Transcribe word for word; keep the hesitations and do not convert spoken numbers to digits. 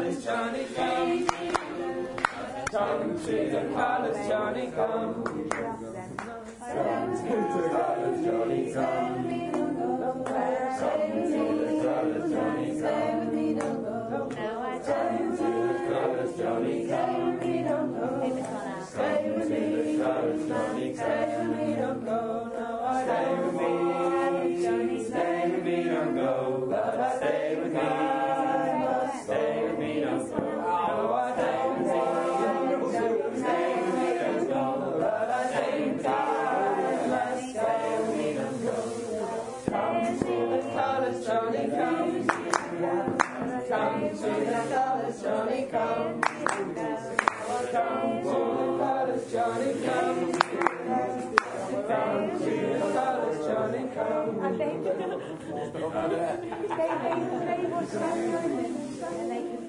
colours, Johnny, come. Come to the colours, Johnny, come. Come to the colours, Johnny, come. Come to the colours, Johnny, come. Come to the colours, Johnny, come. Come to the colours, Johnny, come. Stay with me, stay with me, don't go. Stay with me, stay with me, don't go. Stay with me, stay with me, don't go. But at the same time, stay with me, don't go. Come to the colours, Johnny, come. Come to the colours, Johnny, come. Come to the colours, Johnny, come. Come to the colours, Johnny, come. I think they, they, they, they, they, they,